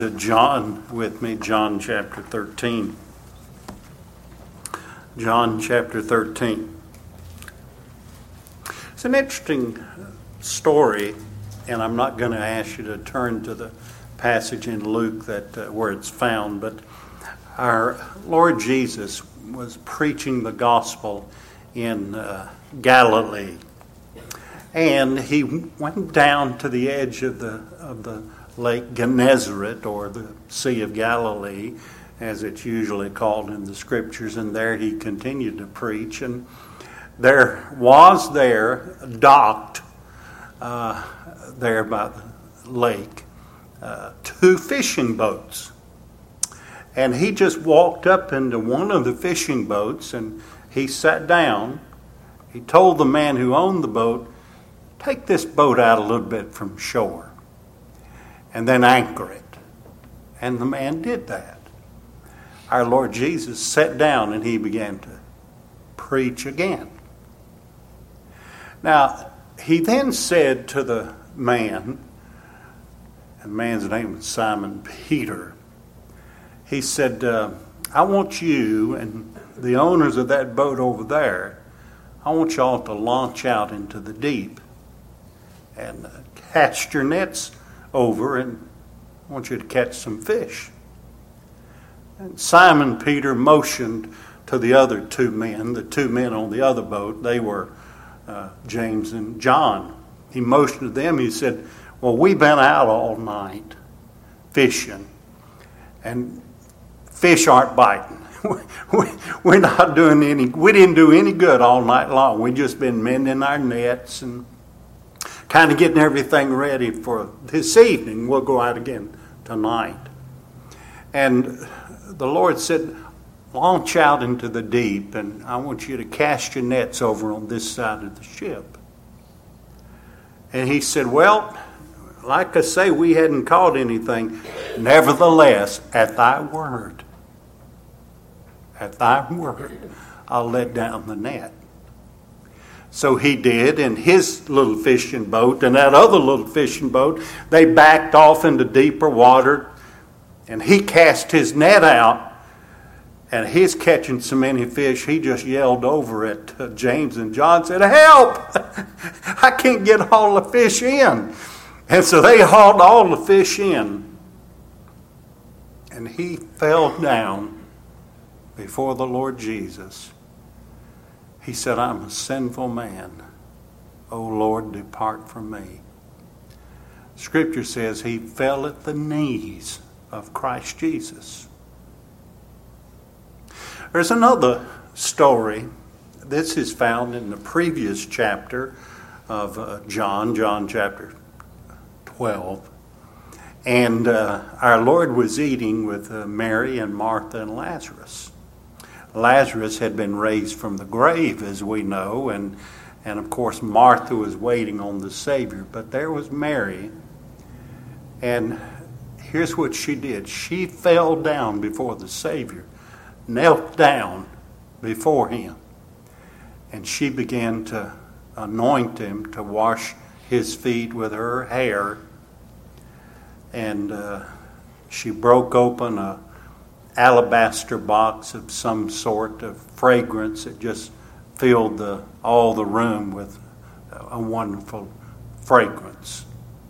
John with me, John chapter 13. John chapter 13. It's an interesting story, and I'm not going to ask you to turn to the passage in Luke where it's found, but our Lord Jesus was preaching the gospel in Galilee, and he went down to the edge of the Lake Gennesaret, or the Sea of Galilee, as it's usually called in the scriptures, and there he continued to preach. And there docked there by the lake, two fishing boats. And he just walked up into one of the fishing boats and he sat down. He told the man who owned the boat, "Take this boat out a little bit from shore and then anchor it." And the man did that. Our Lord Jesus sat down and he began to preach again. Now, he then said to the man, and the man's name was Simon Peter, he said, "I want you and the owners of that boat over there, I want y'all to launch out into the deep and cast your nets over, and I want you to catch some fish." And Simon Peter motioned to the other two men, the two men on the other boat. They were James and John. He motioned to them. He said, "Well, we've been out all night fishing, and fish aren't biting. We're not doing any. We didn't do any good all night long. We've just been mending our nets and kind of getting everything ready for this evening. We'll go out again tonight." And the Lord said, "Launch out into the deep, and I want you to cast your nets over on this side of the ship." And he said, "Well, like I say, we hadn't caught anything. Nevertheless, at thy word, I'll let down the net." So he did, and his little fishing boat and that other little fishing boat, they backed off into deeper water, and he cast his net out, and he's catching so many fish, he just yelled over at James and John, said, "Help! I can't get all the fish in." And so they hauled all the fish in, and he fell down before the Lord Jesus. He said, "I'm a sinful man. O Lord, depart from me." Scripture says he fell at the knees of Christ Jesus. There's another story. This is found in the previous chapter of John chapter 12. And our Lord was eating with Mary and Martha and Lazarus. Lazarus had been raised from the grave, as we know, and of course Martha was waiting on the Savior. But there was Mary, and here's what she did. She fell down before the Savior, knelt down before him, and she began to anoint him, to wash his feet with her hair, and she broke open a alabaster box of some sort of fragrance. It just filled all the room with a wonderful fragrance.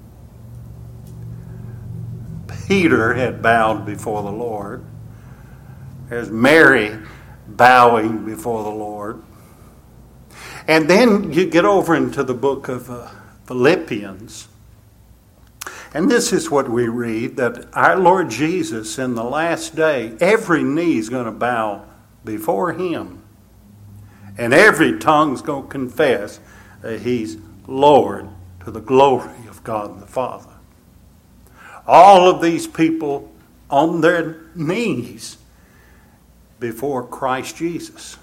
Peter had bowed before the Lord. There's Mary bowing before the Lord. And then you get over into the book of Philippians. And this is what we read, that our Lord Jesus in the last day, every knee is going to bow before him. And every tongue's going to confess that he's Lord, to the glory of God the Father. All of these people on their knees before Christ Jesus.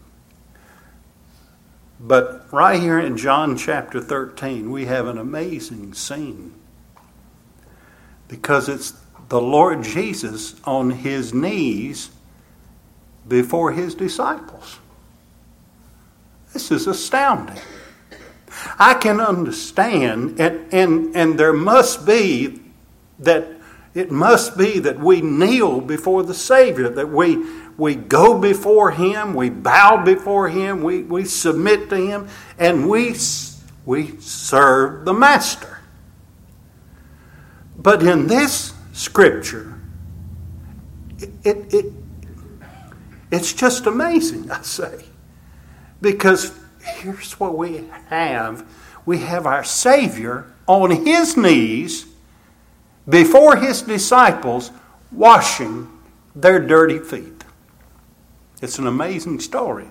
But right here in John chapter 13, we have an amazing scene. Because it's the Lord Jesus on his knees before his disciples. This is astounding. I can understand, and there must be that It must be that we kneel before the Savior, that we go before Him, we bow before Him, we submit to Him, and we serve the Master. But in this scripture, it's just amazing, I say. Because here's what we have. We have our Savior on His knees before His disciples washing their dirty feet. It's an amazing story.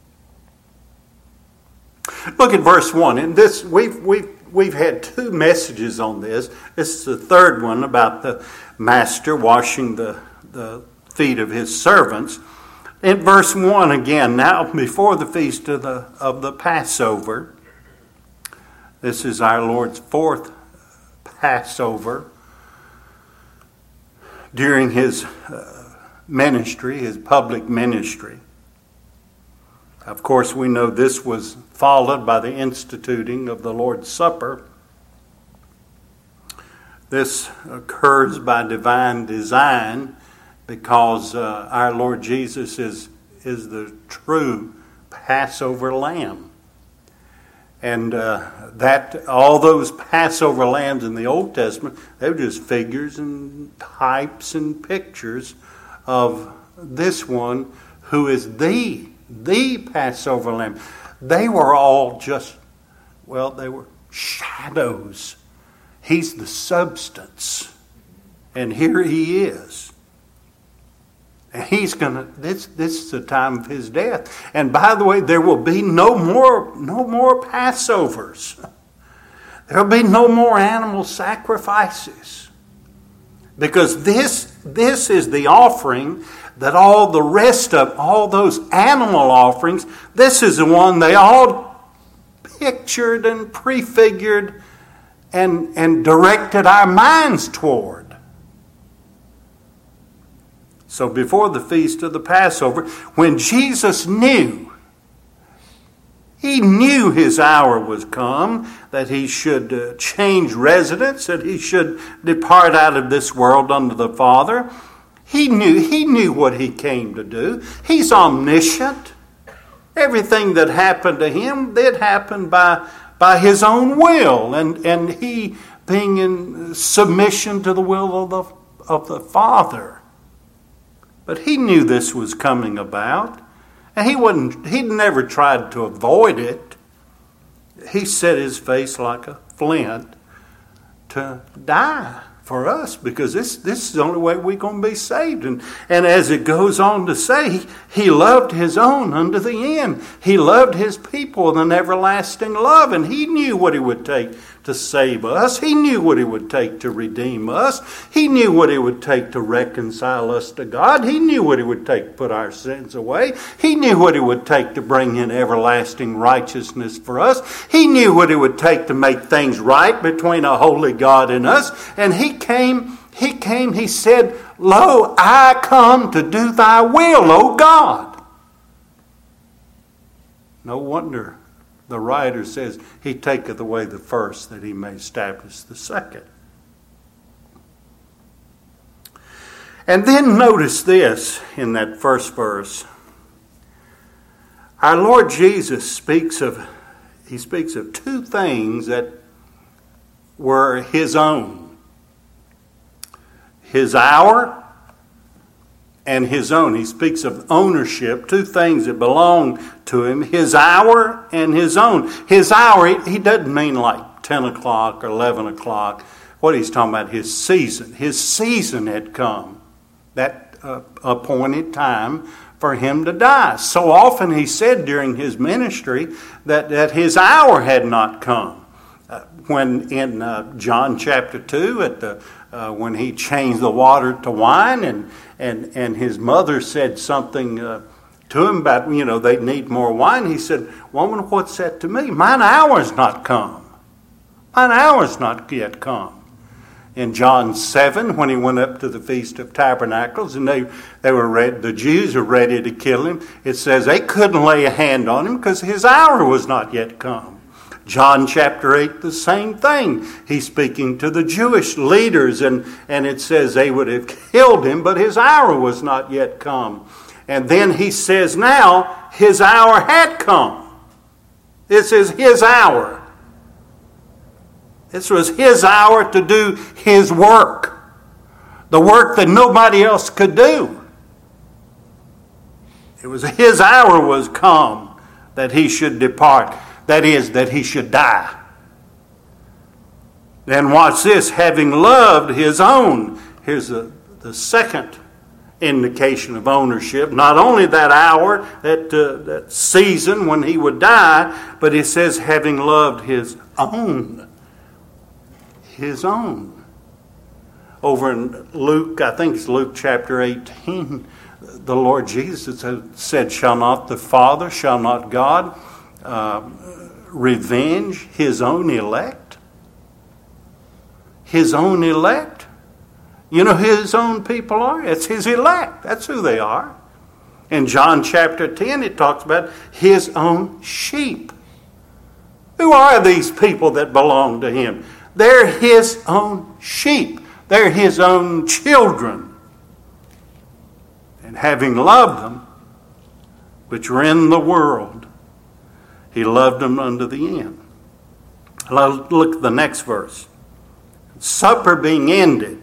Look at verse 1. And this we've had two messages on this. This is the third one about the master washing the feet of his servants. In verse 1 again, now before the feast of the Passover, this is our Lord's fourth Passover during His ministry, His public ministry. Of course, we know this was followed by the instituting of the Lord's Supper. This occurs by divine design because our Lord Jesus is the true Passover lamb. And that all those Passover lambs in the Old Testament, they were just figures and types and pictures of this one who is the Passover lamb. They were all they were shadows. He's the substance. And here He is. And He's this is the time of His death. And by the way, there will be no more Passovers. There will be no more animal sacrifices. Because this is the offering that all the rest of all those animal offerings, this is the one they all pictured and prefigured and directed our minds toward. So before the feast of the Passover, when Jesus knew, He knew His hour was come, that He should change residence, that He should depart out of this world unto the Father. He knew what He came to do. He's omniscient. Everything that happened to Him did happen by His own will, and He being in submission to the will of the Father. But He knew this was coming about, and He never tried to avoid it. He set His face like a flint to die for us, because this is the only way we're going to be saved. And as it goes on to say, He loved His own unto the end. He loved His people with an everlasting love, and He knew what it would take to save us. He knew what it would take to redeem us. He knew what it would take to reconcile us to God. He knew what it would take to put our sins away. He knew what it would take to bring in everlasting righteousness for us. He knew what it would take to make things right between a holy God and us. And He came, He said, "Lo, I come to do Thy will, O God." No wonder the writer says, He taketh away the first that He may establish the second. And then notice this in that first verse. Our Lord Jesus speaks of two things that were His own. His hour and His own. He speaks of ownership, two things that belong to Him, His hour and His own. His hour, He doesn't mean like 10 o'clock or 11 o'clock. What He's talking about, His season. His season had come, that appointed time for Him to die. So often He said during His ministry that His hour had not come. When in John chapter 2, when He changed the water to wine, and His mother said something to Him about, they need more wine. He said, "Woman, what's that to me? Mine hour's not come. Mine hour's not yet come." In John 7, when He went up to the Feast of Tabernacles, and the Jews were ready to kill Him, it says they couldn't lay a hand on Him because His hour was not yet come. John chapter 8, the same thing. He's speaking to the Jewish leaders, and it says they would have killed him, but his hour was not yet come. And then he says now, his hour had come. This is his hour. This was his hour to do his work. The work that nobody else could do. It was his hour was come that he should depart. That is, that he should die. Then watch this, having loved his own. Here's the second indication of ownership. Not only that hour, that season when he would die, but it says having loved his own. His own. Over in Luke, I think it's Luke chapter 18, the Lord Jesus said, shall not God revenge his own elect? His own elect? You know who his own people are? It's his elect. That's who they are. In John chapter 10, it talks about his own sheep. Who are these people that belong to him? They're his own sheep. They're his own children. And having loved them, which were in the world, he loved them unto the end. Look at the next verse. Supper being ended.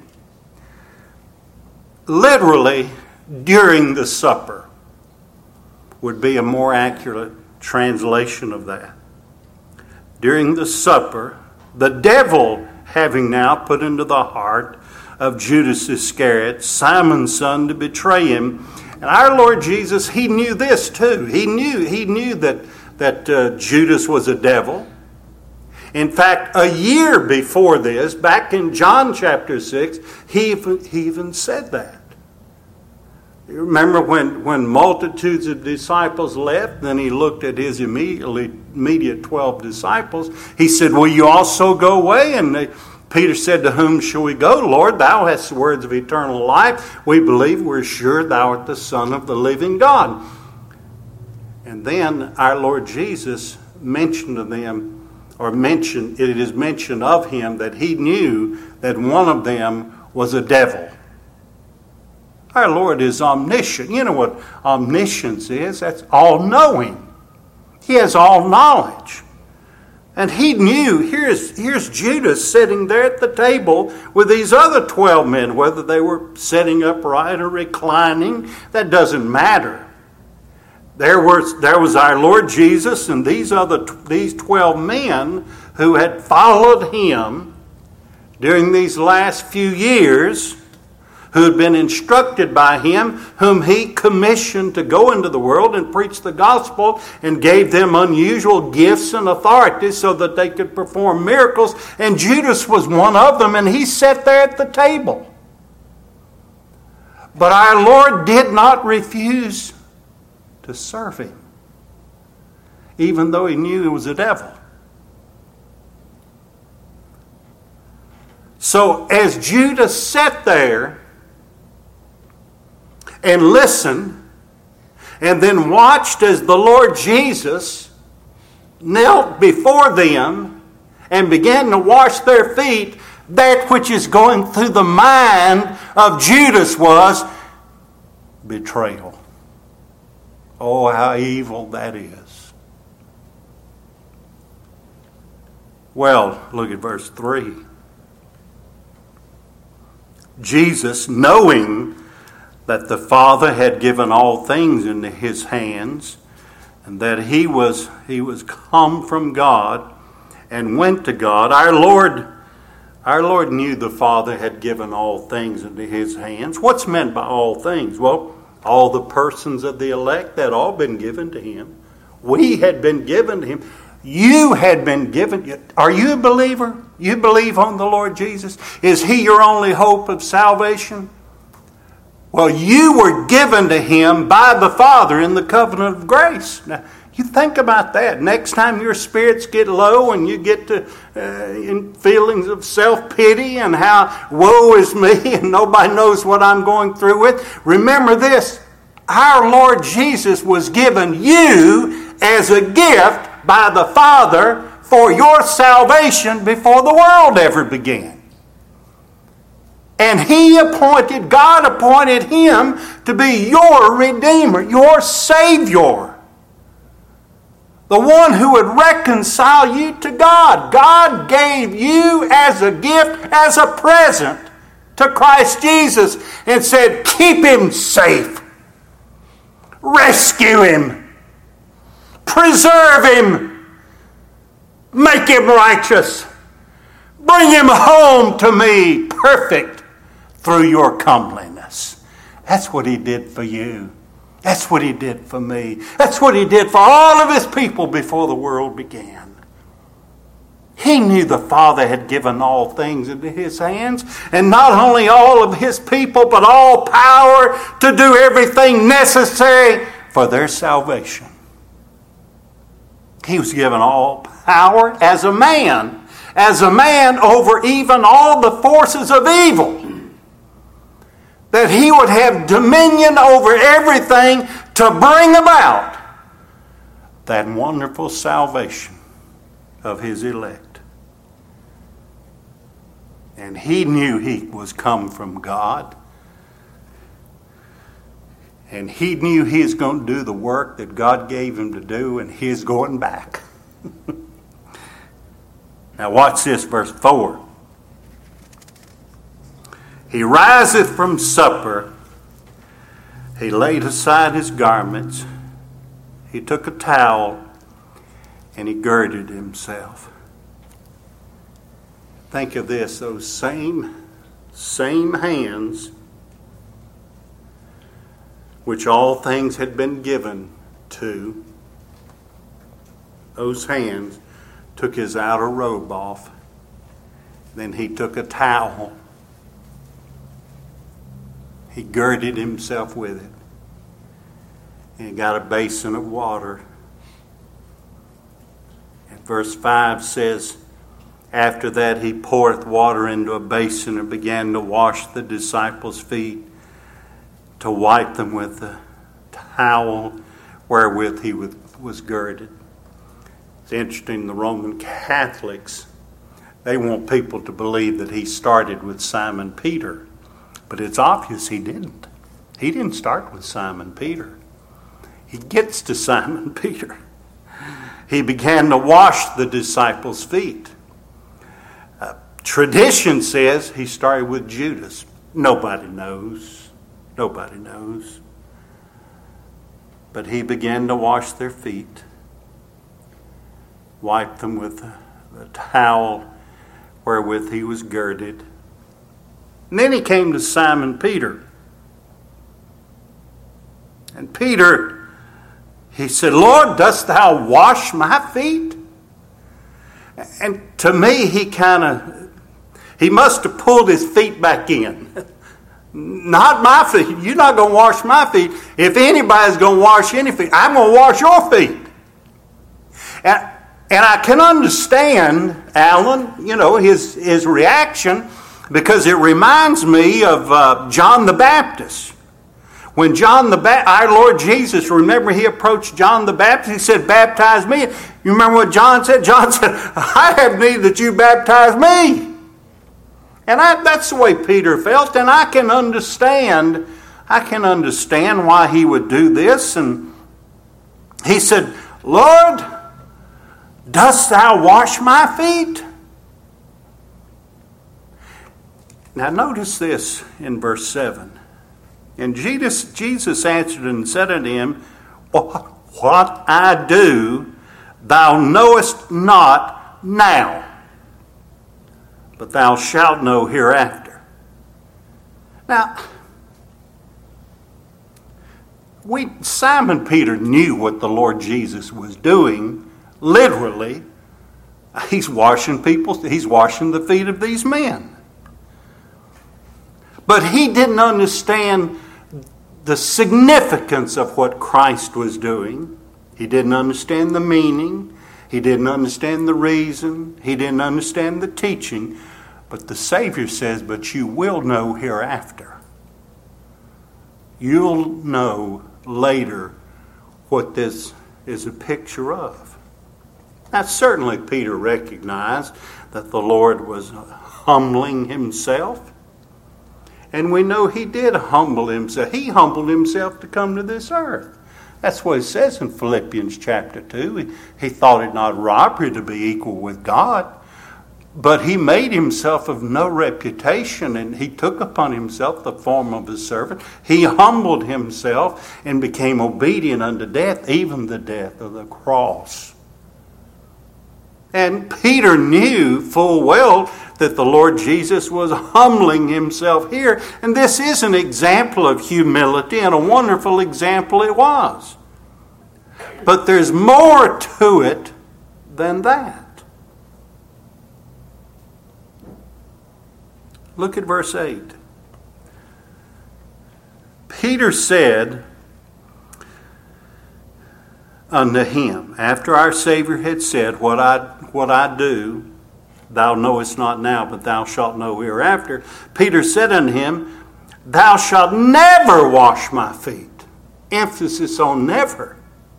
Literally, during the supper would be a more accurate translation of that. During the supper, the devil having now put into the heart of Judas Iscariot, Simon's son, to betray him. And our Lord Jesus, he knew this too. He knew that Judas was a devil. In fact, a year before this, back in John chapter 6, he even said that. You remember when multitudes of disciples left, then he looked at his immediate 12 disciples. He said, will you also go away? And Peter said, to whom shall we go, Lord? Thou hast the words of eternal life. We believe, we're sure thou art the Son of the living God. And then our Lord Jesus mentioned to them, it is mentioned of him that he knew that one of them was a devil. Our Lord is omniscient. You know what omniscience is? That's all-knowing. He has all knowledge. And he knew, here's Judas sitting there at the table with these other 12 men, whether they were sitting upright or reclining, that doesn't matter. There was our Lord Jesus and these 12 men who had followed him during these last few years, who had been instructed by him, whom he commissioned to go into the world and preach the gospel, and gave them unusual gifts and authorities so that they could perform miracles. And Judas was one of them, and he sat there at the table. But our Lord did not refuse to serve him, even though he knew he was a devil. So as Judas sat there and listened, and then watched as the Lord Jesus knelt before them and began to wash their feet, that which is going through the mind of Judas was betrayal. Oh, how evil that is. Well, look at verse 3. Jesus, knowing that the Father had given all things into his hands, and that he was come from God and went to God. Our Lord knew the Father had given all things into his hands. What's meant by all things? Well, all the persons of the elect had all been given to him. We had been given to him. You had been given. Are you a believer? You believe on the Lord Jesus? Is he your only hope of salvation? Well, you were given to him by the Father in the covenant of grace. Now, you think about that. Next time your spirits get low and you get to in feelings of self-pity and how woe is me and nobody knows what I'm going through with, remember this. Our Lord Jesus was given you as a gift by the Father for your salvation before the world ever began. And God appointed him to be your Redeemer, your Savior. The one who would reconcile you to God. God gave you as a gift, as a present to Christ Jesus and said, keep him safe. Rescue him. Preserve him. Make him righteous. Bring him home to me, perfect through your comeliness. That's what he did for you. That's what he did for me. That's what he did for all of his people before the world began. He knew the Father had given all things into his hands, and not only all of his people, but all power to do everything necessary for their salvation. He was given all power as a man over even all the forces of evil. That he would have dominion over everything to bring about that wonderful salvation of his elect. And he knew he was come from God. And he knew he was going to do the work that God gave him to do, and he is going back. Now watch this, verse 4. He riseth from supper. He laid aside his garments. He took a towel and he girded himself. Think of this, those same hands which all things had been given to, those hands took his outer robe off. Then he took a towel. He girded himself with it. And he got a basin of water. And verse 5 says, after that he poureth water into a basin and began to wash the disciples' feet, to wipe them with the towel wherewith he was girded. It's interesting, the Roman Catholics, they want people to believe that he started with Simon Peter. But it's obvious he didn't. He didn't start with Simon Peter. He gets to Simon Peter. He began to wash the disciples' feet. Tradition says he started with Judas. Nobody knows. Nobody knows. But he began to wash their feet, wipe them with the towel wherewith he was girded. And then he came to Simon Peter. And Peter, he said, Lord, dost thou wash my feet? And to me, he must have pulled his feet back in. Not my feet. You're not going to wash my feet. If anybody's going to wash any feet, I'm going to wash your feet. And I can understand, Alan, his reaction, because it reminds me of John the Baptist. When our Lord Jesus, remember he approached John the Baptist, he said, baptize me. You remember what John said? John said, I have need that you baptize me. And that's the way Peter felt, and I can understand why he would do this. And he said, Lord, dost thou wash my feet? Now notice this in verse 7. And Jesus answered and said unto him, what I do thou knowest not now, but thou shalt know hereafter. Now, Simon Peter knew what the Lord Jesus was doing, literally. He's washing the feet of these men. But he didn't understand the significance of what Christ was doing. He didn't understand the meaning. He didn't understand the reason. He didn't understand the teaching. But the Savior says, but you will know hereafter. You'll know later what this is a picture of. Now, certainly Peter recognized that the Lord was humbling himself. And we know he did humble himself. He humbled himself to come to this earth. That's what it says in Philippians chapter 2. He thought it not robbery to be equal with God. But he made himself of no reputation, and he took upon himself the form of a servant. He humbled himself and became obedient unto death, even the death of the cross. And Peter knew full well that the Lord Jesus was humbling himself here. And this is an example of humility, and a wonderful example it was. But there's more to it than that. Look at verse 8. Peter said unto him, after our Savior had said, What I do, thou knowest not now, but thou shalt know hereafter. Peter said unto him, Thou shalt never wash my feet. Emphasis on never.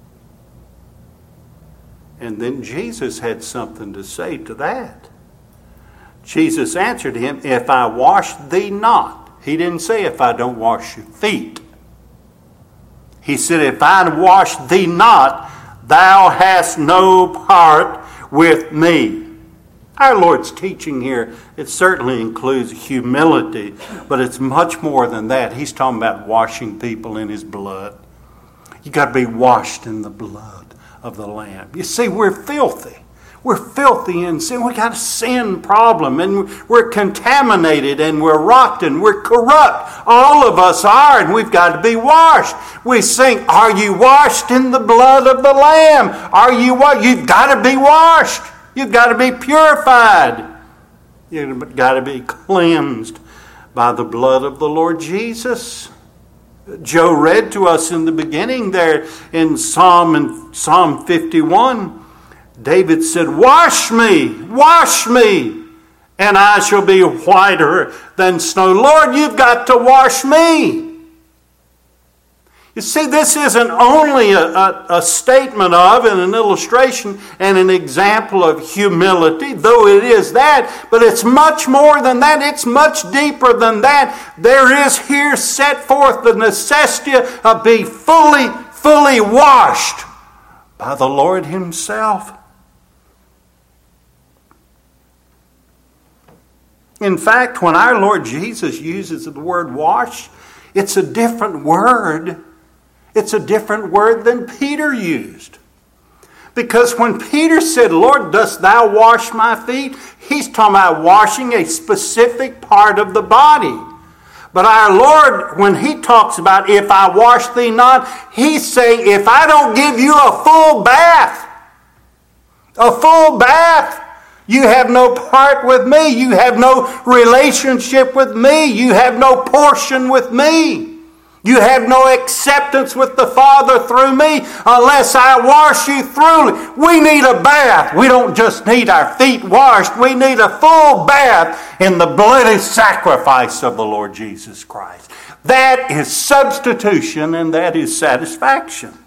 And then Jesus had something to say to that. Jesus answered him, If I wash thee not. He didn't say if I don't wash your feet. He said, If I wash thee not, thou hast no part with me. Our Lord's teaching here, it certainly includes humility, but it's much more than that. He's talking about washing people in his blood. You got to be washed in the blood of the Lamb. You see, we're filthy. We're filthy in sin. We got a sin problem, and we're contaminated, and we're rotten, we're corrupt. All of us are, and we've got to be washed. We sing, Are you washed in the blood of the Lamb? Are you what? You've got to be washed. You've got to be purified. You've got to be cleansed by the blood of the Lord Jesus. Joe read to us in the beginning there in Psalm 51. David said, Wash me, and I shall be whiter than snow. Lord, you've got to wash me. You see, this isn't only a statement of and an illustration and an example of humility, though it is that, but it's much more than that. It's much deeper than that. There is here set forth the necessity of being fully washed by the Lord himself. In fact, when our Lord Jesus uses the word wash, it's a different word. It's a different word than Peter used. Because when Peter said, Lord, dost thou wash my feet? He's talking about washing a specific part of the body. But our Lord, when he talks about if I wash thee not, he's saying if I don't give you a full bath, you have no part with me. You have no relationship with me. You have no portion with me. You have no acceptance with the Father through me unless I wash you thoroughly. We need a bath. We don't just need our feet washed. We need a full bath in the bloody sacrifice of the Lord Jesus Christ. That is substitution, and that is satisfaction.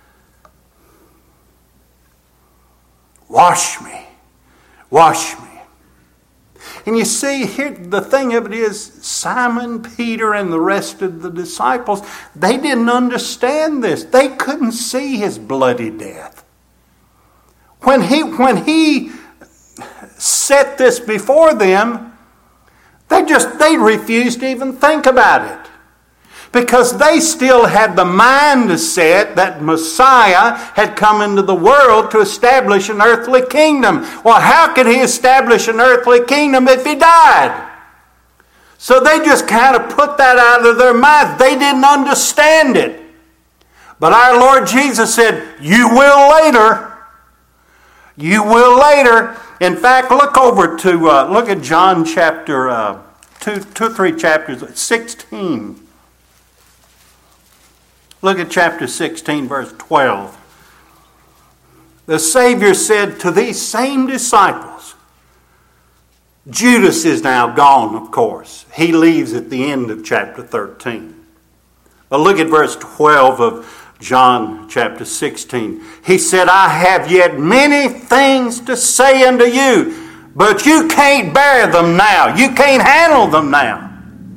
Wash me. Wash me. And you see, here the thing of it is, Simon, Peter, and the rest of the disciples, they didn't understand this. They couldn't see his bloody death. When he set this before them, they refused to even think about it. Because they still had the mind set that Messiah had come into the world to establish an earthly kingdom. Well, how could he establish an earthly kingdom if he died? So they just kind of put that out of their minds. They didn't understand it. But our Lord Jesus said, You will later. You will later. In fact, look at John chapter 2 or 3 chapters, 16. Look at chapter 16, verse 12. The Savior said to these same disciples, Judas is now gone, of course. He leaves at the end of chapter 13. But look at verse 12 of John chapter 16. He said, I have yet many things to say unto you, but you can't bear them now. You can't handle them now.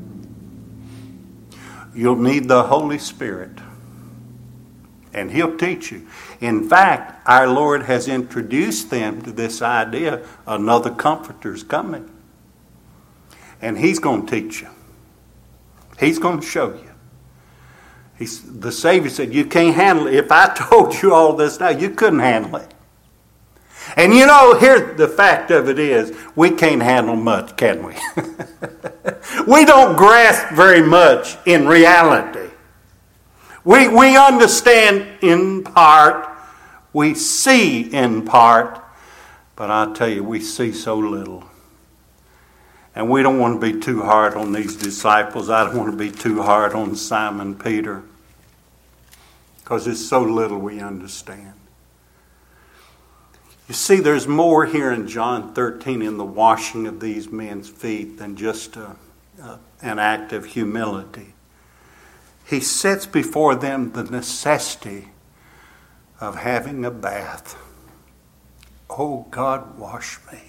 You'll need the Holy Spirit, and He'll teach you. In fact, our Lord has introduced them to this idea, another Comforter's coming. And He's going to teach you. He's going to show you. The Savior said, you can't handle it. If I told you all this now, you couldn't handle it. And you know, here's the fact of it is, we can't handle much, can we? We don't grasp very much in reality. We understand in part, we see in part, but I tell you, we see so little. And we don't want to be too hard on these disciples. I don't want to be too hard on Simon Peter, because there's so little we understand. You see, there's more here in John 13 in the washing of these men's feet than just an act of humility. He sets before them the necessity of having a bath. Oh God, wash me.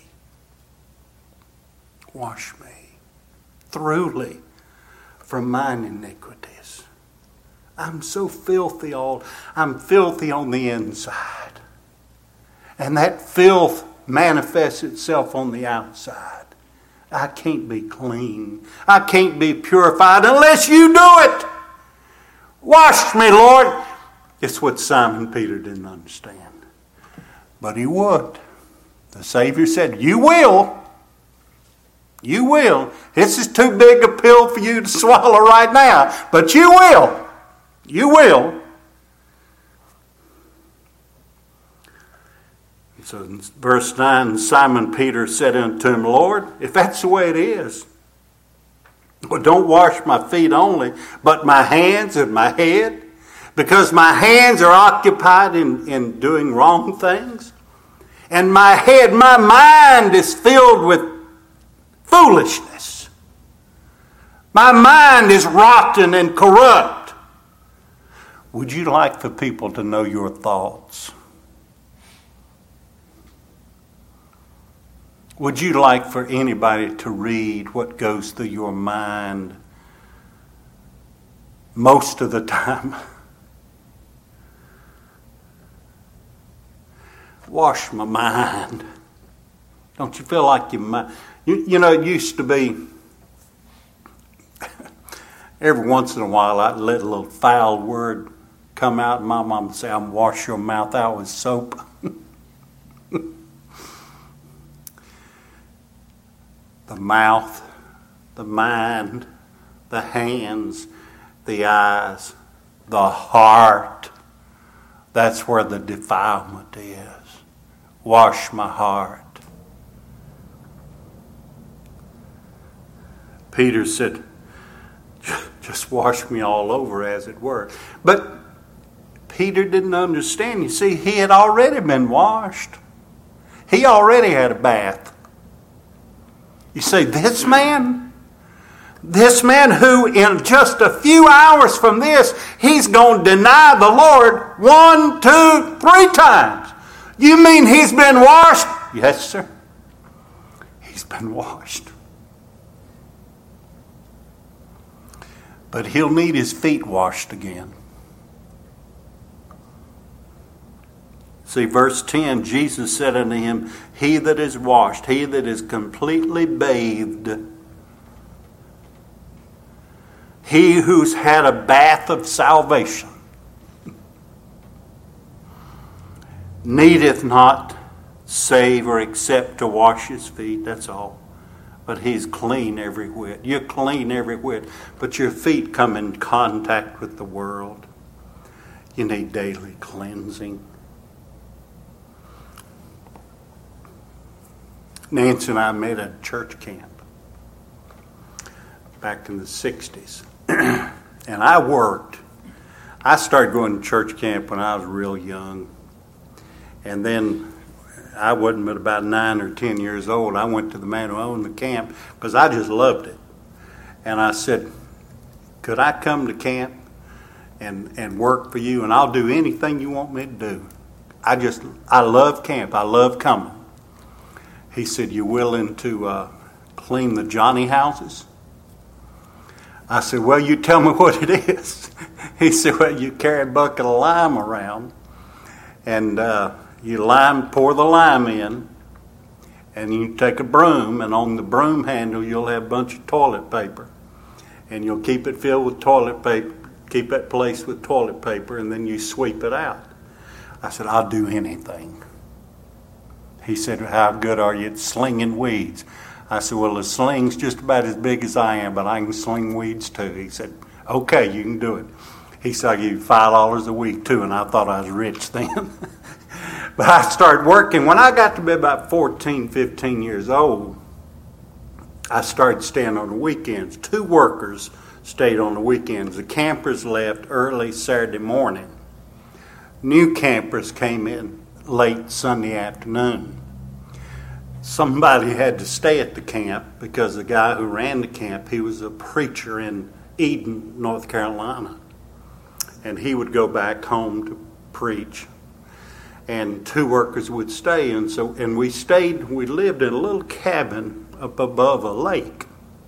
Wash me thoroughly from mine iniquities. I'm so filthy I'm filthy on the inside. And that filth manifests itself on the outside. I can't be clean. I can't be purified unless you do it. Wash me, Lord. It's what Simon Peter didn't understand. But he would. The Savior said, you will. You will. This is too big a pill for you to swallow right now. But you will. You will. So in verse 9, Simon Peter said unto him, Lord, if that's the way it is, well, don't wash my feet only, but my hands and my head, because my hands are occupied in doing wrong things, and my head, my mind is filled with foolishness. My mind is rotten and corrupt. Would you like for people to know your thoughts? Would you like for anybody to read what goes through your mind most of the time? Wash my mind. Don't you feel like your mind? You know, it used to be, every once in a while I'd let a little foul word come out and my mom would say, I'm wash your mouth out with soap. The mouth, the mind, the hands, the eyes, the heart. That's where the defilement is. Wash my heart. Peter said, just wash me all over, as it were. But Peter didn't understand. You see, he had already been washed. He already had a bath. You say, this man who in just a few hours from this, he's going to deny the Lord 1, 2, 3 times. You mean he's been washed? Yes, sir. He's been washed. But he'll need his feet washed again. See, verse 10, Jesus said unto him, he that is washed, he that is completely bathed, he who's had a bath of salvation, needeth not save or except to wash his feet, that's all. But he's clean every whit. You're clean every whit, but your feet come in contact with the world. You need daily cleansing. Nancy and I made a church camp back in the 60s. And I started going to church camp when I was real young. And then I wasn't but about 9 or 10 years old. I went to the man who owned the camp because I just loved it. And I said, could I come to camp? and work for you, and I'll do anything you want me to do. I love camp. I love coming. He said, you willing to clean the Johnny houses? I said, well, you tell me what it is. He said, well, you carry a bucket of lime around, and you pour the lime in, and you take a broom, and on the broom handle you'll have a bunch of toilet paper, and you'll keep it filled with toilet paper, keep that place with toilet paper, and then you sweep it out. I said, I'll do anything. He said, how good are you at slinging weeds? I said, well, the sling's just about as big as I am, but I can sling weeds too. He said, okay, you can do it. He said, I'll give you $5 a week too, and I thought I was rich then. But I started working. When I got to be about 14, 15 years old, I started staying on the weekends. 2 workers stayed on the weekends. The campers left early Saturday morning. New campers came in late Sunday afternoon. Somebody had to stay at the camp because the guy who ran the camp, he was a preacher in Eden, North Carolina. And he would go back home to preach. And 2 workers would stay. And we lived in a little cabin up above a lake.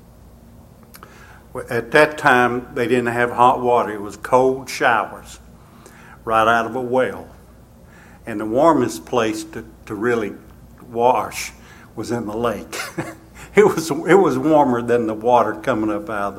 At that time, they didn't have hot water. It was cold showers right out of a well. And the warmest place to really wash was in the lake. It was warmer than the water coming up out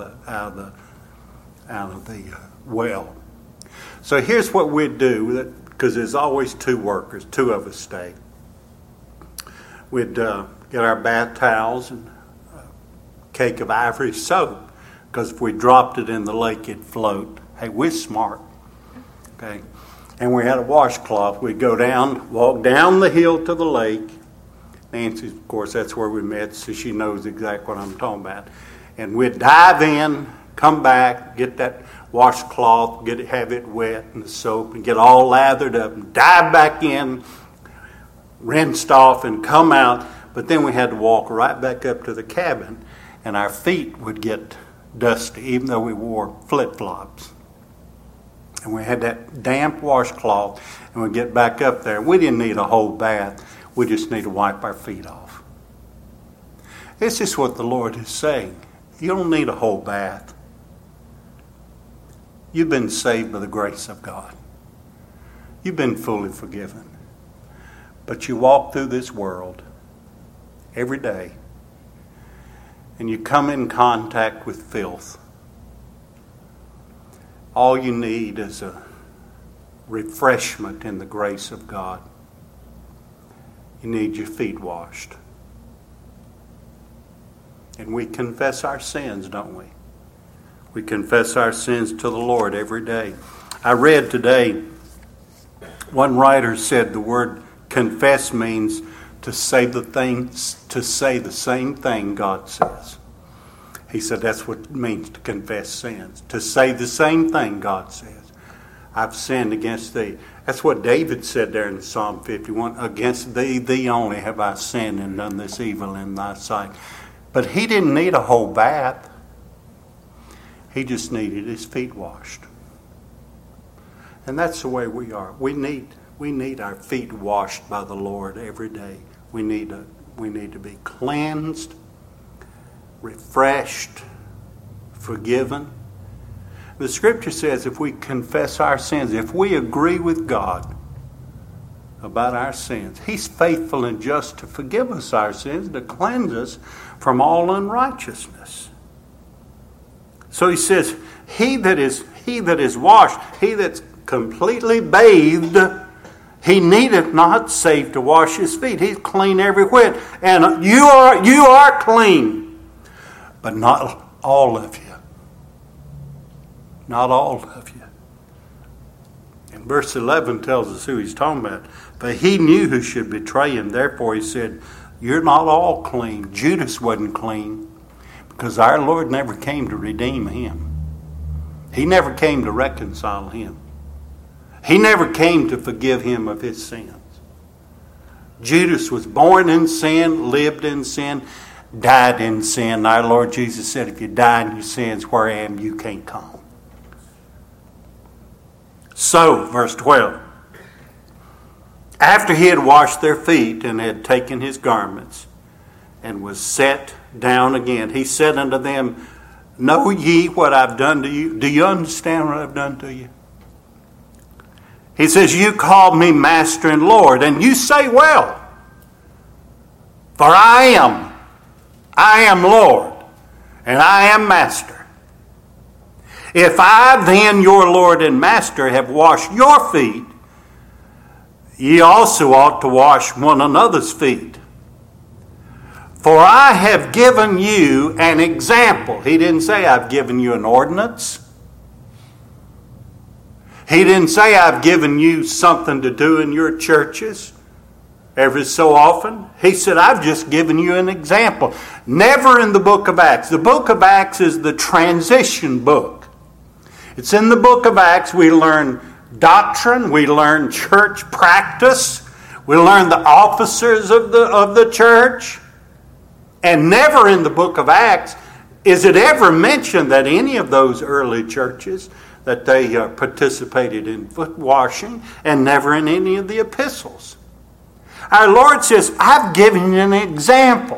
of the well. So here's what we'd do, because there's always 2 workers, 2 of us stay. We'd get our bath towels and a cake of ivory soap, because if we dropped it in the lake, it'd float. Hey, we're smart. Okay. And we had a washcloth. We'd go down, walk down the hill to the lake. Nancy, of course, that's where we met, so she knows exactly what I'm talking about. And we'd dive in, come back, get that washcloth, have it wet in the soap, and get all lathered up, and dive back in, rinsed off, and come out. But then we had to walk right back up to the cabin, and our feet would get dusty, even though we wore flip-flops. And we had that damp washcloth, and we'd get back up there. We didn't need a whole bath. We just need to wipe our feet off. This is what the Lord is saying. You don't need a whole bath. You've been saved by the grace of God. You've been fully forgiven. But you walk through this world every day, and you come in contact with filth. All you need is a refreshment in the grace of God. You need your feet washed. And we confess our sins, don't we? We confess our sins to the Lord every day. I read today, one writer said the word confess means to say the same thing God says. He said that's what it means to confess sins. To say the same thing God says. I've sinned against thee. That's what David said there in Psalm 51. Against thee only have I sinned and done this evil in thy sight. But he didn't need a whole bath. He just needed his feet washed. And that's the way we are. We need our feet washed by the Lord every day. We need to be cleansed, refreshed, forgiven. The Scripture says if we confess our sins, if we agree with God about our sins, He's faithful and just to forgive us our sins, to cleanse us from all unrighteousness. So He says, he that is washed, he that's completely bathed, he needeth not save to wash his feet. He's clean every whit. And you are clean. But not all of you. Not all of you. And verse 11 tells us who he's talking about. But he knew who should betray him. Therefore he said, you're not all clean. Judas wasn't clean. Because our Lord never came to redeem him. He never came to reconcile him. He never came to forgive him of his sins. Judas was born in sin, lived in sin, died in sin. Our Lord Jesus said, if you die in your sins, where I am, you can't come. So, verse 12. After he had washed their feet and had taken his garments and was set down again, he said unto them, Know ye what I've done to you? Do you understand what I've done to you? He says, You called me Master and Lord, and you say well. For I am Lord, and I am Master. If I then, your Lord and Master, have washed your feet, ye also ought to wash one another's feet. For I have given you an example. He didn't say I've given you an ordinance. He didn't say I've given you something to do in your churches every so often. He said I've just given you an example. Never in the book of Acts. The book of Acts is the transition book. It's in the book of Acts we learn doctrine, we learn church practice, we learn the officers of the church. And never in the book of Acts is it ever mentioned that any of those early churches that they participated in foot washing, and never in any of the epistles. Our Lord says, I've given you an example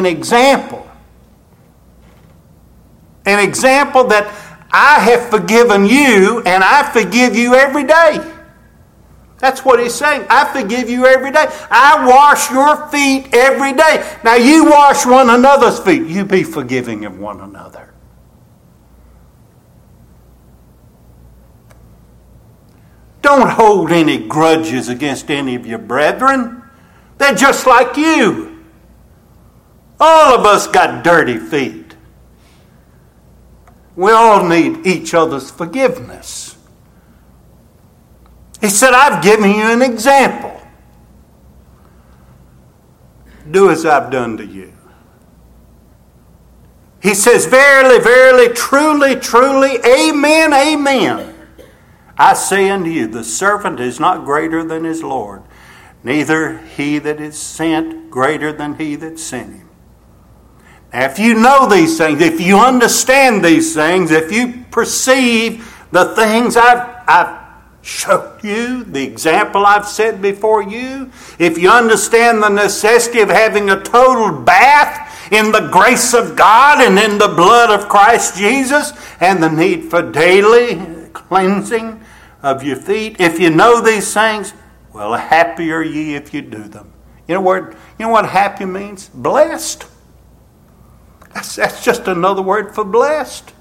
that I have forgiven you, and I forgive you every day. That's what he's saying. I forgive you every day. I wash your feet every day. Now you wash one another's feet. You be forgiving of one another. Don't hold any grudges against any of your brethren. They're just like you. All of us got dirty feet. We all need each other's forgiveness. He said, I've given you an example. Do as I've done to you. He says, Verily, verily, truly, truly, amen, amen. I say unto you, the servant is not greater than his Lord, neither he that is sent greater than he that sent him. Now, if you know these things, if you understand these things, if you perceive the things I've showed you, the example I've set before you, if you understand the necessity of having a total bath in the grace of God and in the blood of Christ Jesus, and the need for daily cleansing of your feet, if you know these things, well, happy are ye if you do them. You know what happy means? Blessed. That's just another word for blessed.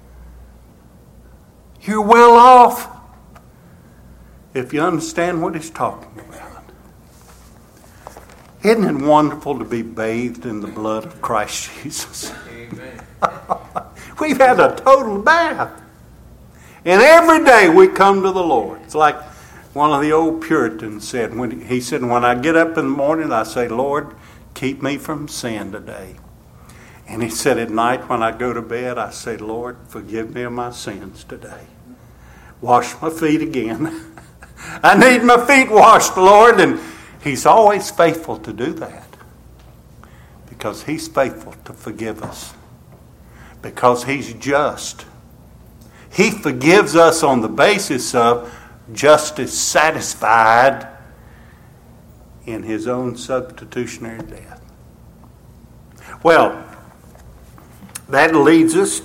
You're well off if you understand what he's talking about. Isn't it wonderful to be bathed in the blood of Christ Jesus? Amen. We've had a total bath. And every day we come to the Lord. It's like one of the old Puritans said. When I get up in the morning, I say, Lord, keep me from sin today. And he said, at night when I go to bed, I say, Lord, forgive me of my sins today. Wash my feet again. I need my feet washed, Lord. And he's always faithful to do that. Because he's faithful to forgive us. Because he's just. He forgives us on the basis of justice satisfied in his own substitutionary death. Well, that leads us